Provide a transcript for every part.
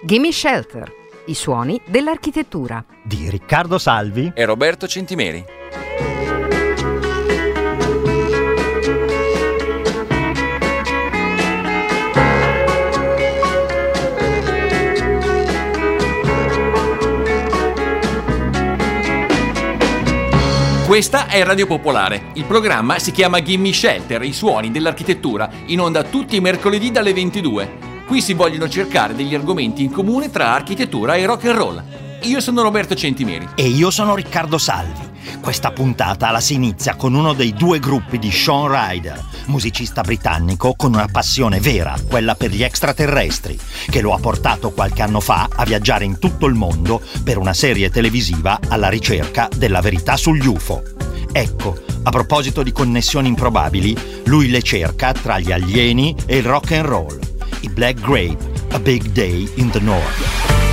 Gimme Shelter, i suoni dell'architettura di Riccardo Salvi e Roberto Centimeri. Questa è Radio Popolare. Il programma si chiama Gimme Shelter, i suoni dell'architettura, in onda tutti i mercoledì dalle 22. Qui si vogliono cercare degli argomenti in comune tra architettura e rock and roll. Io sono Roberto Centimeri. E io sono Riccardo Salvi. Questa puntata la si inizia con uno dei due gruppi di Shaun Ryder, musicista britannico con una passione vera, quella per gli extraterrestri, che lo ha portato qualche anno fa a viaggiare in tutto il mondo per una serie televisiva alla ricerca della verità sugli UFO. Ecco, a proposito di connessioni improbabili, lui le cerca tra gli alieni e il rock and roll. I Black Grape, A Big Day in the North.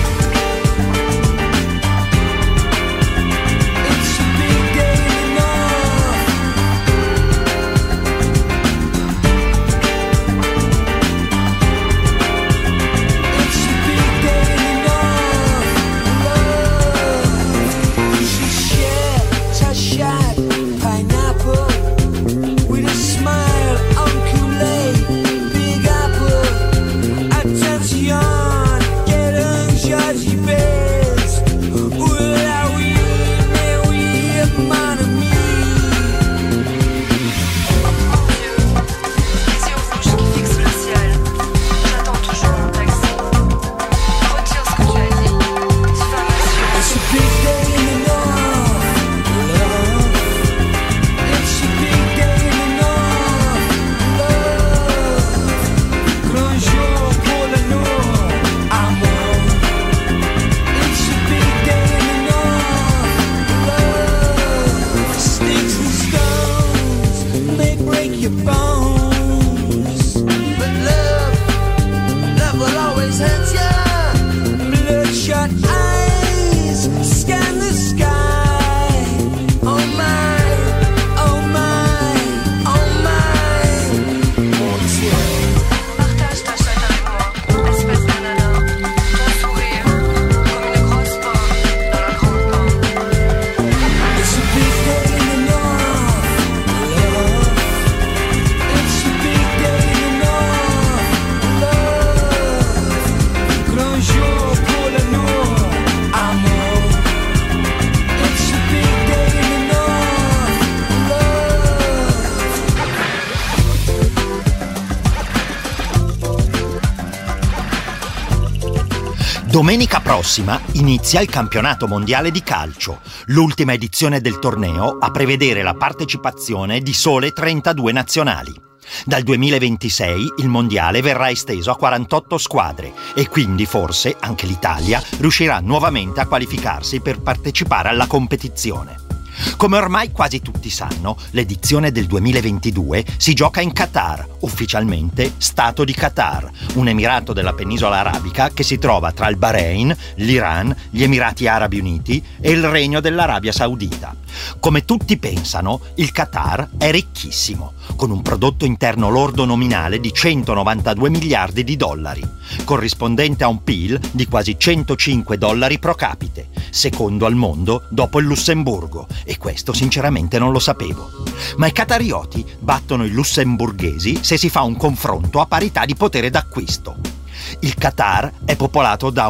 Domenica prossima inizia il campionato mondiale di calcio, l'ultima edizione del torneo a prevedere la partecipazione di sole 32 nazionali. Dal 2026 il mondiale verrà esteso a 48 squadre e quindi forse anche l'Italia riuscirà nuovamente a qualificarsi per partecipare alla competizione. Come ormai quasi tutti sanno, l'edizione del 2022 si gioca in Qatar, ufficialmente Stato di Qatar, un emirato della penisola arabica che si trova tra il Bahrain, l'Iran, gli Emirati Arabi Uniti e il Regno dell'Arabia Saudita. Come tutti pensano, il Qatar è ricchissimo, con un prodotto interno lordo nominale di 192 miliardi di dollari, corrispondente a un PIL di quasi 105 dollari pro capite, secondo al mondo dopo il Lussemburgo, e questo sinceramente non lo sapevo. Ma i qatarioti battono i lussemburghesi se si fa un confronto a parità di potere d'acquisto. Il Qatar è popolato da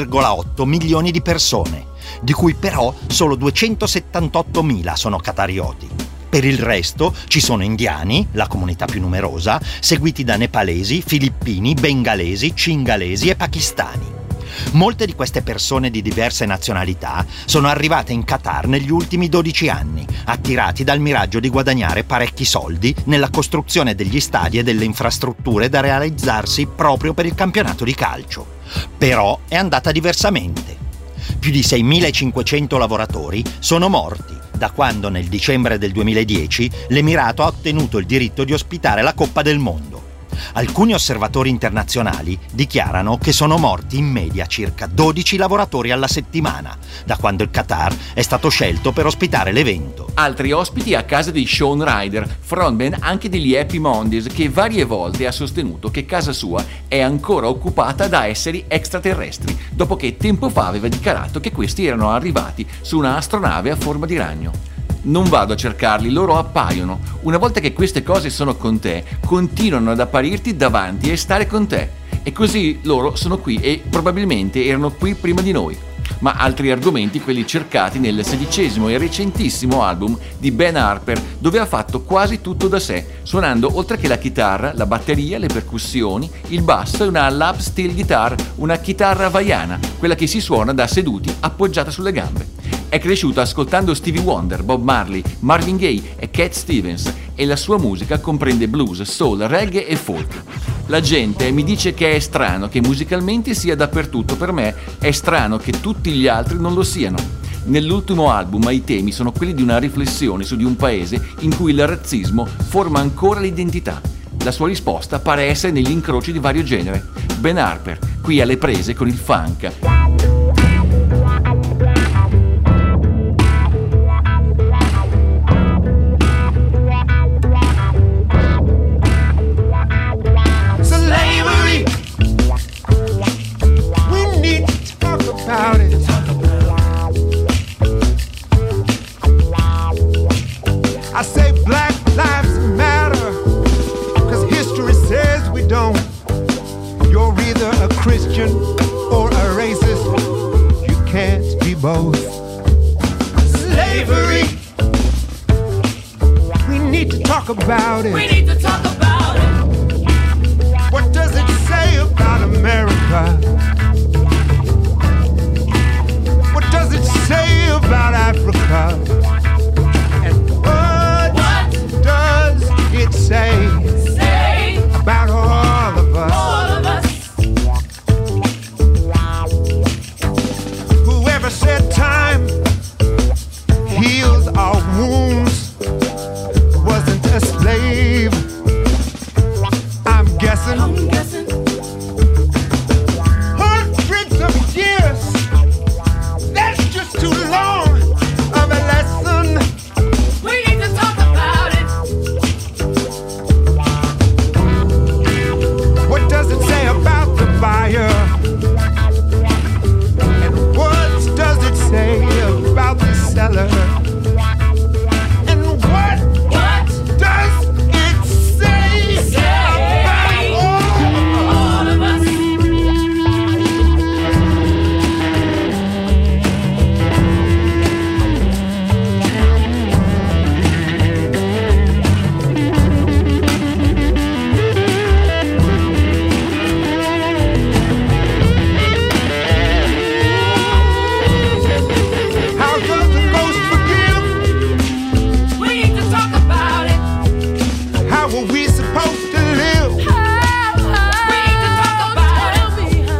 1,8 milioni di persone, di cui però solo 278.000 sono qatarioti. Per il resto ci sono indiani, la comunità più numerosa, seguiti da nepalesi, filippini, bengalesi, cingalesi e pakistani. Molte di queste persone di diverse nazionalità sono arrivate in Qatar negli ultimi 12 anni, attirati dal miraggio di guadagnare parecchi soldi nella costruzione degli stadi e delle infrastrutture da realizzarsi proprio per il campionato di calcio. Però è andata diversamente. Più di 6.500 lavoratori sono morti da quando nel dicembre del 2010 l'Emirato ha ottenuto il diritto di ospitare la Coppa del Mondo. Alcuni osservatori internazionali dichiarano che sono morti in media circa 12 lavoratori alla settimana, da quando il Qatar è stato scelto per ospitare l'evento. Altri ospiti a casa di Shaun Ryder, frontman anche degli Happy Mondays, che varie volte ha sostenuto che casa sua è ancora occupata da esseri extraterrestri, dopo che tempo fa aveva dichiarato che questi erano arrivati su una astronave a forma di ragno. Non vado a cercarli, loro appaiono. Una volta che queste cose sono con te, continuano ad apparirti davanti e stare con te. E così loro sono qui e probabilmente erano qui prima di noi. Ma altri argomenti, quelli cercati nel 16° e recentissimo album di Ben Harper, dove ha fatto quasi tutto da sé, suonando oltre che la chitarra, la batteria, le percussioni, il basso e una lap steel guitar, una chitarra hawaiana, quella che si suona da seduti appoggiata sulle gambe. È cresciuto ascoltando Stevie Wonder, Bob Marley, Marvin Gaye e Cat Stevens, e la sua musica comprende blues, soul, reggae e folk. La gente mi dice che è strano che musicalmente sia dappertutto, per me è strano che tutti gli altri non lo siano. Nell'ultimo album i temi sono quelli di una riflessione su di un paese in cui il razzismo forma ancora l'identità. La sua risposta pare essere negli incroci di vario genere. Ben Harper, qui alle prese con il funk. I say Black Lives Matter, 'cause history says we don't. You're either a Christian or a racist. You can't be both. Slavery, we need to talk about it. We need to talk about it. What does it say about America? What does it say about Africa? It say about all of us. Whoever said time heals our wounds wasn't a slave. I'm guessing. Hundreds of years, that's just too long of a lesson. We need to talk about it. What does it say about the buyer? And what does it say about the seller? And what does it say about all of us? How does the ghost forgive? We need to talk about it. How are we supposed to live? We need to talk about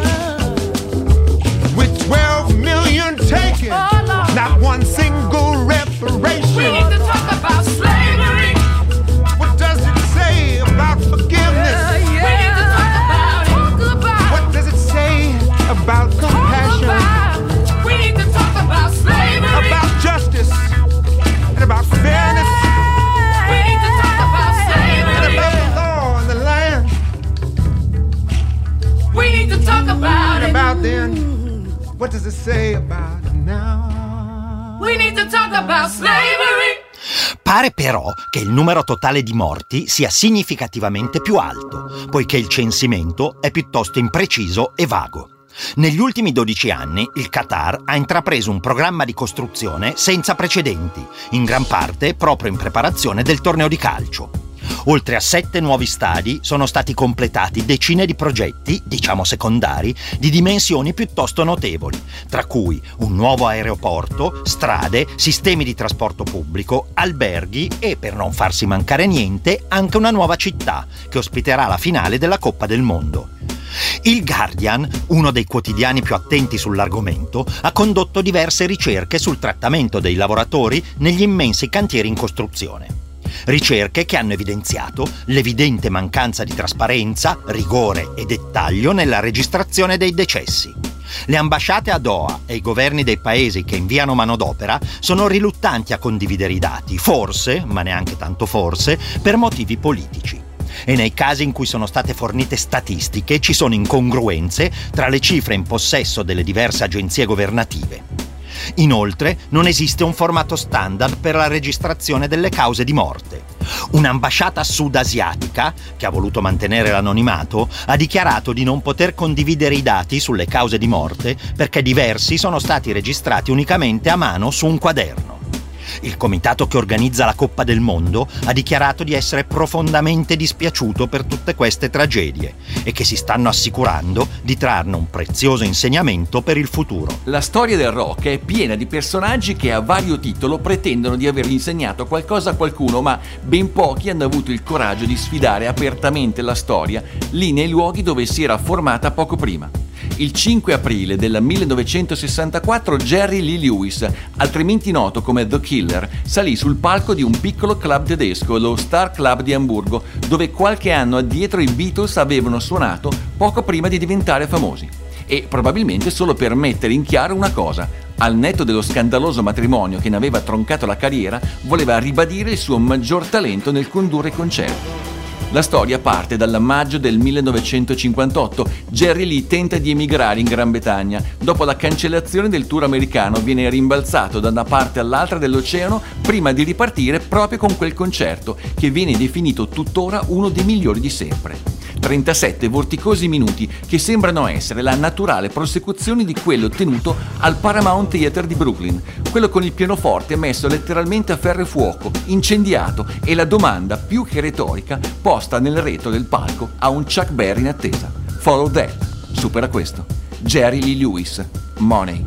it. With 12 million taken, not one single reparation. We need to talk about slavery. What does it say about forgiveness? We need to talk about it. What does it say about compassion? We need to talk about slavery. About justice? And about fairness? We need to talk about And slavery. about the law and the land? We need to talk about And it. about then, what does it say about now? We need to talk about slavery. Pare però che il numero totale di morti sia significativamente più alto, poiché il censimento è piuttosto impreciso e vago. Negli ultimi 12 anni il Qatar ha intrapreso un programma di costruzione senza precedenti, in gran parte proprio in preparazione del torneo di calcio. Oltre a 7 nuovi stadi sono stati completati decine di progetti, diciamo secondari, di dimensioni piuttosto notevoli, tra cui un nuovo aeroporto, strade, sistemi di trasporto pubblico, alberghi e, per non farsi mancare niente, anche una nuova città che ospiterà la finale della Coppa del Mondo. Il Guardian, uno dei quotidiani più attenti sull'argomento, ha condotto diverse ricerche sul trattamento dei lavoratori negli immensi cantieri in costruzione. Ricerche che hanno evidenziato l'evidente mancanza di trasparenza, rigore e dettaglio nella registrazione dei decessi. Le ambasciate a Doha e i governi dei paesi che inviano manodopera sono riluttanti a condividere i dati, forse, ma neanche tanto forse, per motivi politici. E nei casi in cui sono state fornite statistiche ci sono incongruenze tra le cifre in possesso delle diverse agenzie governative. Inoltre, non esiste un formato standard per la registrazione delle cause di morte. Un'ambasciata sud-asiatica, che ha voluto mantenere l'anonimato, ha dichiarato di non poter condividere i dati sulle cause di morte perché diversi sono stati registrati unicamente a mano su un quaderno. Il comitato che organizza la Coppa del Mondo ha dichiarato di essere profondamente dispiaciuto per tutte queste tragedie e che si stanno assicurando di trarne un prezioso insegnamento per il futuro. La storia del rock è piena di personaggi che a vario titolo pretendono di aver insegnato qualcosa a qualcuno, ma ben pochi hanno avuto il coraggio di sfidare apertamente la storia lì nei luoghi dove si era formata poco prima. Il 5 aprile del 1964 Jerry Lee Lewis, altrimenti noto come The Killer, salì sul palco di un piccolo club tedesco, lo Star Club di Amburgo, dove qualche anno addietro i Beatles avevano suonato poco prima di diventare famosi. E probabilmente solo per mettere in chiaro una cosa: al netto dello scandaloso matrimonio che ne aveva troncato la carriera, voleva ribadire il suo maggior talento nel condurre i concerti. La storia parte dal maggio del 1958. Jerry Lee tenta di emigrare in Gran Bretagna. Dopo la cancellazione del tour americano viene rimbalzato da una parte all'altra dell'oceano prima di ripartire proprio con quel concerto, che viene definito tuttora uno dei migliori di sempre. 37 vorticosi minuti che sembrano essere la naturale prosecuzione di quello ottenuto al Paramount Theater di Brooklyn, quello con il pianoforte messo letteralmente a ferro e fuoco, incendiato, e la domanda più che retorica posta nel retro del palco a un Chuck Berry in attesa: Follow That, supera questo. Jerry Lee Lewis, Money.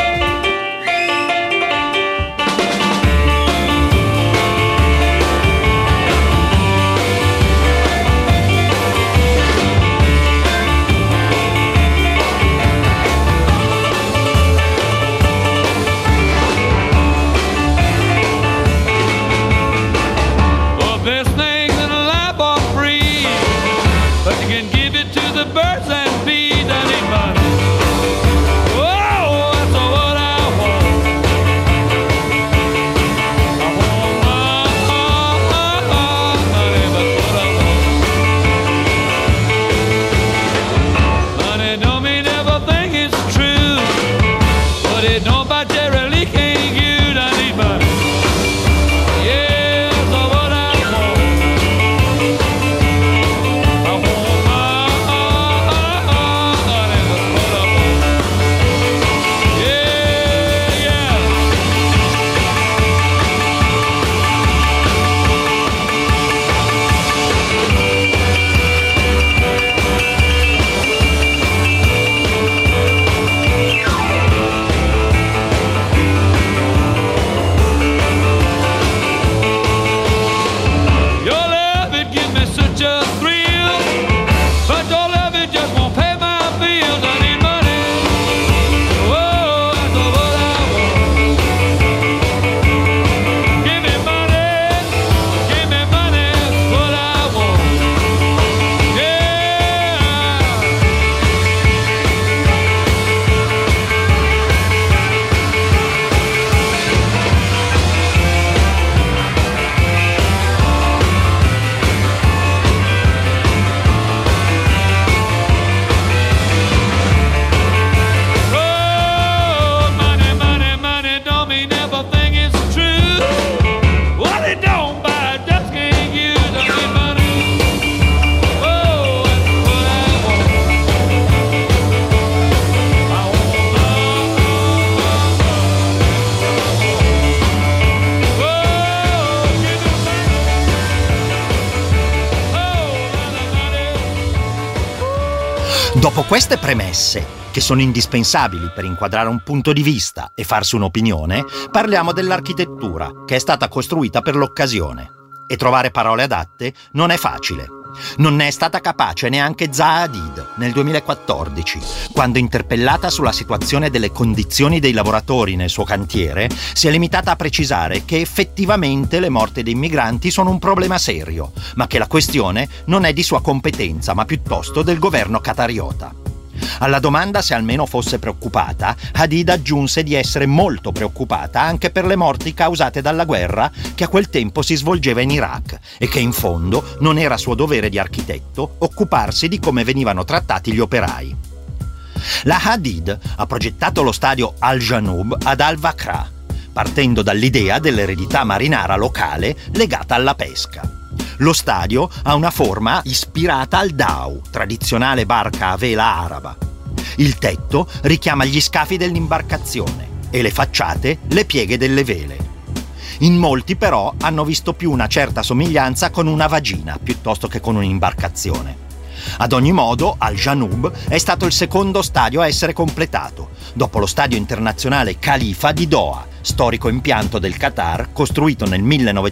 Dopo queste premesse, che sono indispensabili per inquadrare un punto di vista e farsi un'opinione, parliamo dell'architettura, che è stata costruita per l'occasione. E trovare parole adatte non è facile. Non ne è stata capace neanche Zaha Hadid nel 2014, quando interpellata sulla situazione delle condizioni dei lavoratori nel suo cantiere, si è limitata a precisare che effettivamente le morti dei migranti sono un problema serio, ma che la questione non è di sua competenza, ma piuttosto del governo qatariota. Alla domanda se almeno fosse preoccupata, Hadid aggiunse di essere molto preoccupata anche per le morti causate dalla guerra che a quel tempo si svolgeva in Iraq e che in fondo non era suo dovere di architetto occuparsi di come venivano trattati gli operai. La Hadid ha progettato lo stadio Al Janoub ad Al-Wakra, partendo dall'idea dell'eredità marinara locale legata alla pesca. Lo stadio ha una forma ispirata al dhow, tradizionale barca a vela araba. Il tetto richiama gli scafi dell'imbarcazione e le facciate le pieghe delle vele. In molti però hanno visto più una certa somiglianza con una vagina piuttosto che con un'imbarcazione. Ad ogni modo, Al Janoub è stato il secondo stadio a essere completato, dopo lo stadio internazionale Khalifa di Doha, storico impianto del Qatar costruito nel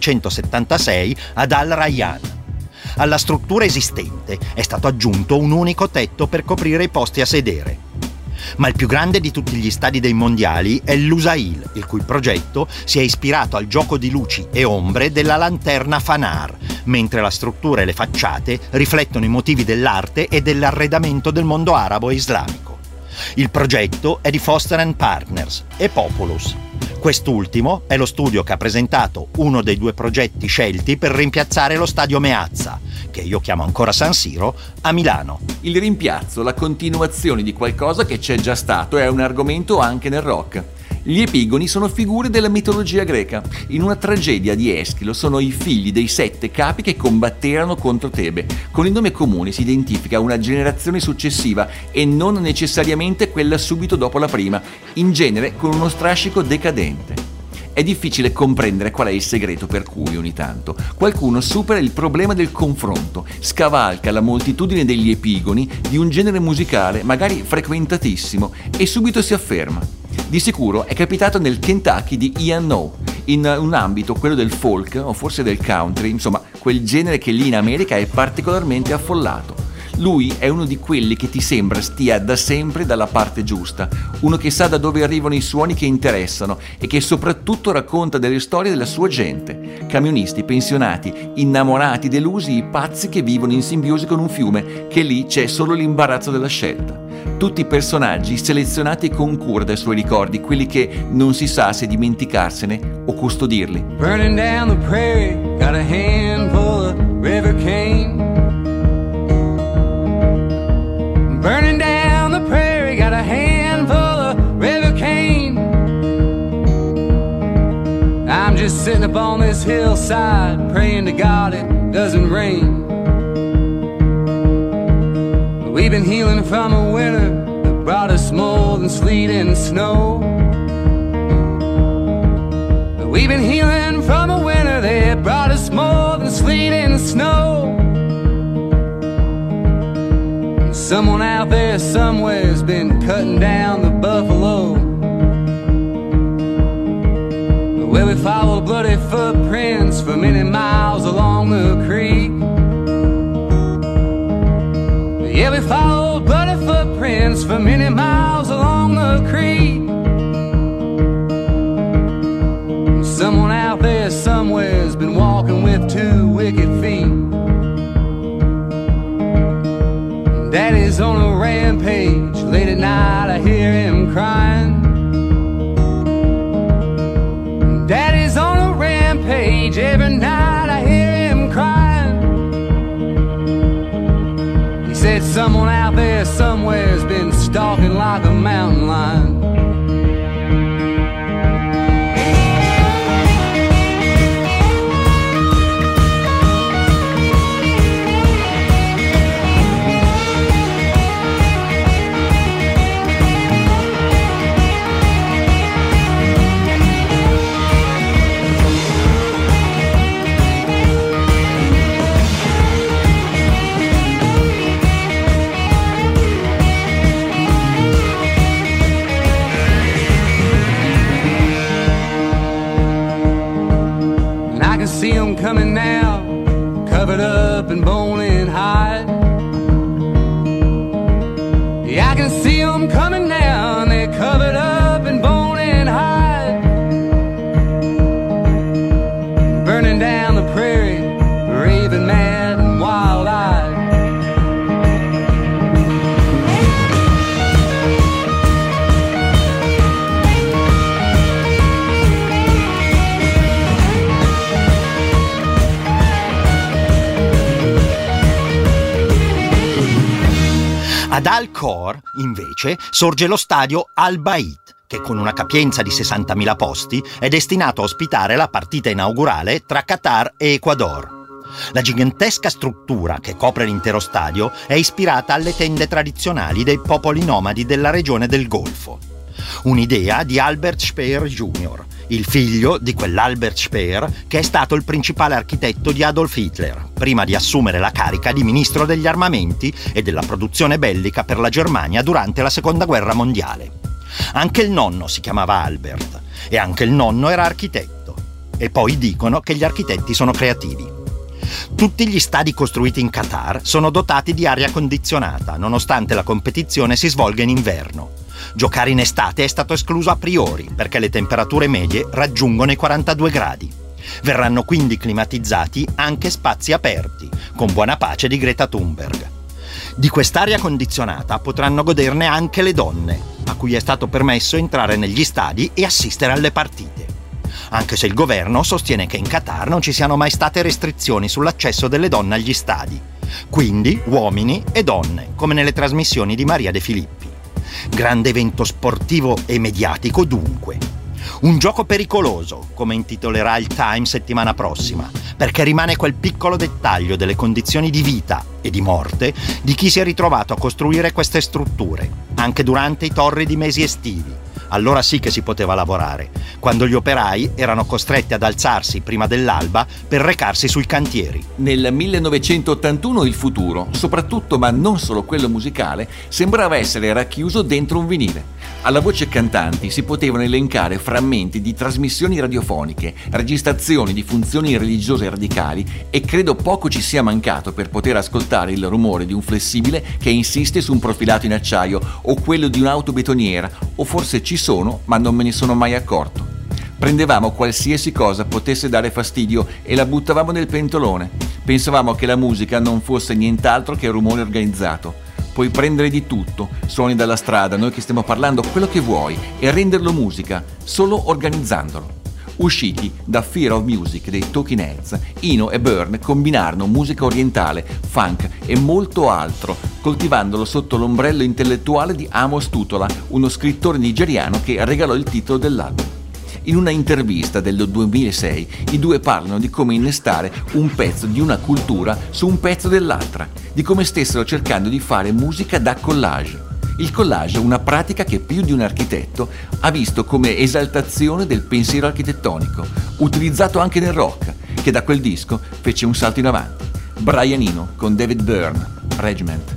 1976 ad Al Rayyan. Alla struttura esistente è stato aggiunto un unico tetto per coprire i posti a sedere. Ma il più grande di tutti gli stadi dei mondiali è l'Usail, il cui progetto si è ispirato al gioco di luci e ombre della lanterna Fanar, mentre la struttura e le facciate riflettono i motivi dell'arte e dell'arredamento del mondo arabo e islamico. Il progetto è di Foster & Partners e Populus. Quest'ultimo è lo studio che ha presentato uno dei due progetti scelti per rimpiazzare lo stadio Meazza, che io chiamo ancora San Siro, a Milano. Il rimpiazzo, la continuazione di qualcosa che c'è già stato, è un argomento anche nel rock. Gli epigoni sono figure della mitologia greca. In una tragedia di Eschilo sono i figli dei 7 capi che combatterono contro Tebe. Con il nome comune si identifica una generazione successiva e non necessariamente quella subito dopo la prima, in genere con uno strascico decadente. È difficile comprendere qual è il segreto per cui ogni tanto qualcuno supera il problema del confronto, scavalca la moltitudine degli epigoni di un genere musicale magari frequentatissimo e subito si afferma. Di sicuro è capitato nel Kentucky di Ian Noe, in un ambito, quello del folk o forse del country, insomma quel genere che lì in America è particolarmente affollato. Lui è uno di quelli che ti sembra stia da sempre dalla parte giusta, uno che sa da dove arrivano i suoni che interessano e che soprattutto racconta delle storie della sua gente. Camionisti, pensionati, innamorati, delusi, i pazzi che vivono in simbiosi con un fiume, che lì c'è solo l'imbarazzo della scelta. Tutti personaggi selezionati con cura dai suoi ricordi, quelli che non si sa se dimenticarsene o custodirli. Burning down the prairie, got a handful of river cane. Burning down the prairie, got a handful of river cane. I'm just sitting up on this hillside, praying to God it doesn't rain. We've been healing from a winter that brought us more than sleet and snow. We've been healing from a winter that brought us more than sleet and snow. Someone out there somewhere's been cutting down the buffalo. Where we follow bloody footprints for many miles along the creek. Yeah, we follow bloody footprints for many miles along the creek. Someone out there somewhere's been walking with 2 wicked feet. Daddy's on a rampage, late at night I hear him crying. Daddy's on a rampage, every night I hear him crying. He said someone out there somewhere's been stalking like a mountain lion. Coming now, covered up in bones. bone and hide. Yeah, I can see them coming down, they're covered up in bone and hide. Burning down the prairie, raving mad and wild-eyed. Ad Al-Khor, invece, sorge lo stadio Al-Bayt, che con una capienza di 60.000 posti è destinato a ospitare la partita inaugurale tra Qatar e Ecuador. La gigantesca struttura che copre l'intero stadio è ispirata alle tende tradizionali dei popoli nomadi della regione del Golfo. Un'idea di Albert Speer Jr., il figlio di quell'Albert Speer che è stato il principale architetto di Adolf Hitler, prima di assumere la carica di ministro degli armamenti e della produzione bellica per la Germania durante la Seconda Guerra Mondiale. Anche il nonno si chiamava Albert e anche il nonno era architetto. E poi dicono che gli architetti sono creativi. Tutti gli stadi costruiti in Qatar sono dotati di aria condizionata, nonostante la competizione si svolga in inverno. Giocare in estate è stato escluso a priori, perché le temperature medie raggiungono i 42 gradi. Verranno quindi climatizzati anche spazi aperti, con buona pace di Greta Thunberg. Di quest'aria condizionata potranno goderne anche le donne, a cui è stato permesso entrare negli stadi e assistere alle partite. Anche se il governo sostiene che in Qatar non ci siano mai state restrizioni sull'accesso delle donne agli stadi. Quindi uomini e donne, come nelle trasmissioni di Maria De Filippi. Grande evento sportivo e mediatico dunque. Un gioco pericoloso, come intitolerà il Time settimana prossima, perché rimane quel piccolo dettaglio delle condizioni di vita e di morte di chi si è ritrovato a costruire queste strutture, anche durante i torridi mesi estivi. Allora sì che si poteva lavorare, quando gli operai erano costretti ad alzarsi prima dell'alba per recarsi sui cantieri. Nel 1981 il futuro, soprattutto ma non solo quello musicale, sembrava essere racchiuso dentro un vinile. Alla voce cantanti si potevano elencare frammenti di trasmissioni radiofoniche, registrazioni di funzioni religiose radicali e credo poco ci sia mancato per poter ascoltare il rumore di un flessibile che insiste su un profilato in acciaio o quello di un'auto betoniera, o forse ci sono ma non me ne sono mai accorto. Prendevamo qualsiasi cosa potesse dare fastidio e la buttavamo nel pentolone. Pensavamo che la musica non fosse nient'altro che rumore organizzato. Puoi prendere di tutto, suoni dalla strada, noi che stiamo parlando, quello che vuoi, e renderlo musica, solo organizzandolo. Usciti da Fear of Music dei Talking Heads, Eno e Byrne combinarono musica orientale, funk e molto altro, coltivandolo sotto l'ombrello intellettuale di Amos Tutola, uno scrittore nigeriano che regalò il titolo dell'album. In una intervista del 2006 i due parlano di come innestare un pezzo di una cultura su un pezzo dell'altra, di come stessero cercando di fare musica da collage. Il collage è una pratica che più di un architetto ha visto come esaltazione del pensiero architettonico, utilizzato anche nel rock, che da quel disco fece un salto in avanti. Brian Eno con David Byrne, Regiment.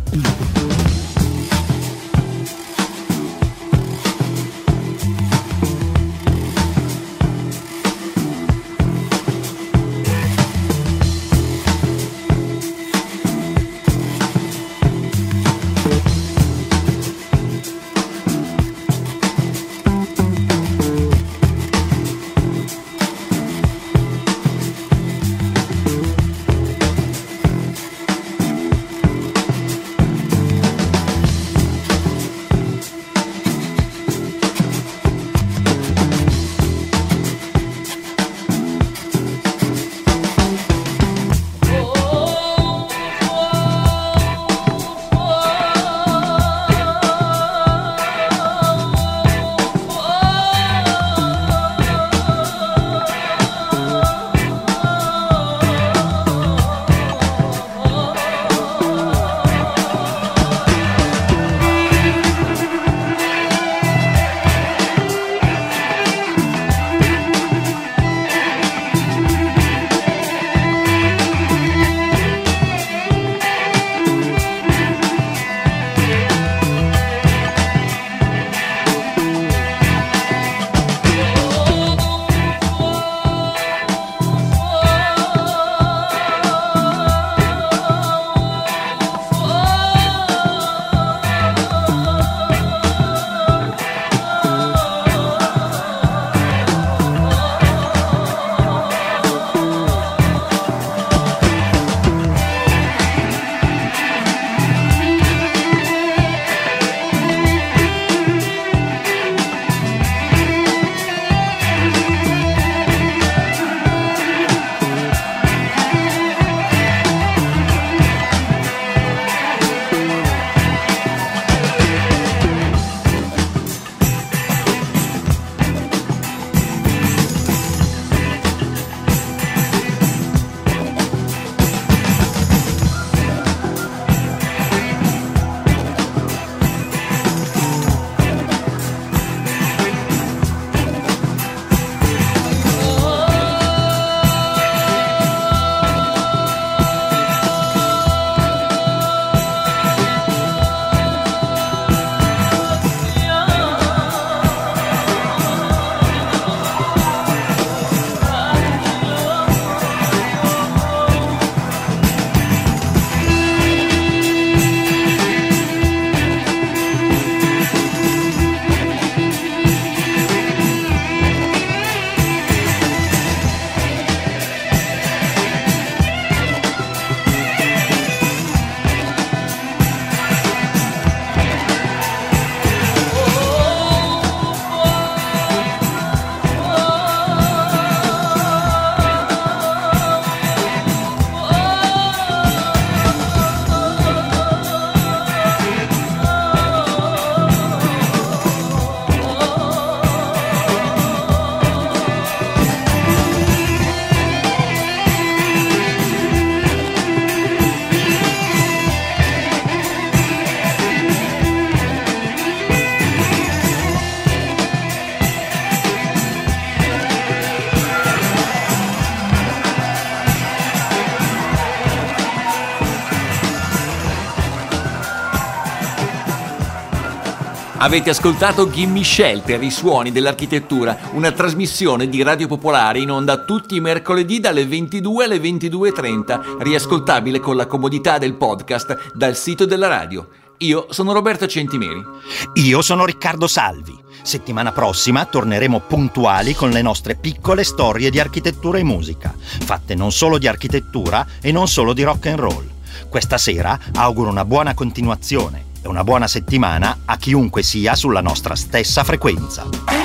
Avete ascoltato Gimme Shelter, i suoni dell'architettura, una trasmissione di Radio Popolare in onda tutti i mercoledì dalle 22 alle 22:30, riascoltabile con la comodità del podcast dal sito della radio. Io sono Roberto Centimeri. Io sono Riccardo Salvi. Settimana prossima torneremo puntuali con le nostre piccole storie di architettura e musica, fatte non solo di architettura e non solo di rock and roll. Questa sera auguro una buona continuazione e una buona settimana a chiunque sia sulla nostra stessa frequenza.